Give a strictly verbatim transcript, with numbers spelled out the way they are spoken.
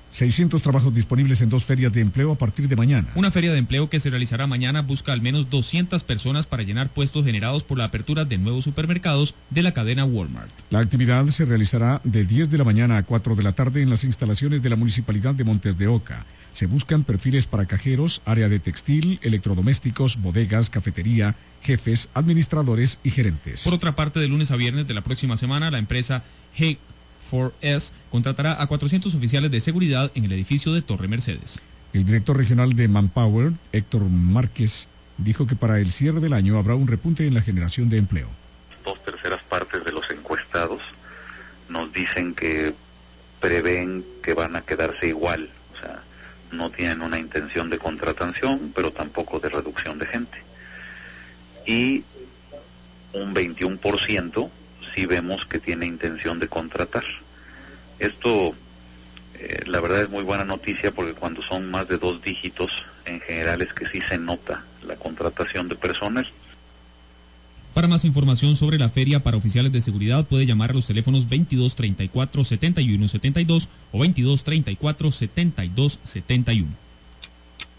seiscientos trabajos disponibles en dos ferias de empleo a partir de mañana. Una feria de empleo que se realizará mañana busca al menos doscientas personas para llenar puestos generados por la apertura de nuevos supermercados de la cadena Walmart. La actividad se realizará de diez de la mañana a cuatro de la tarde en las instalaciones de la Municipalidad de Montes de Oca. Se buscan perfiles para cajeros, área de textil, electrodomésticos, bodegas, cafetería, jefes, administradores y gerentes. Por otra parte, de lunes a viernes de la próxima semana, la empresa G cuatro S contratará a cuatrocientos oficiales de seguridad en el edificio de Torre Mercedes. El director regional de Manpower, Héctor Márquez, dijo que para el cierre del año habrá un repunte en la generación de empleo. Dos terceras partes de los encuestados nos dicen que prevén que van a quedarse igual, o sea, no tienen una intención de contratación, pero tampoco de reducción de gente. Y un veintiuno por ciento sí vemos que tiene intención de contratar. Esto, eh, la verdad es muy buena noticia, porque cuando son más de dos dígitos, en general es que sí se nota la contratación de personas. Para más información sobre la feria para oficiales de seguridad puede llamar a los teléfonos veintidós treinta y cuatro setenta y uno setenta y dos o veintidós treinta y cuatro setenta y dos setenta y uno.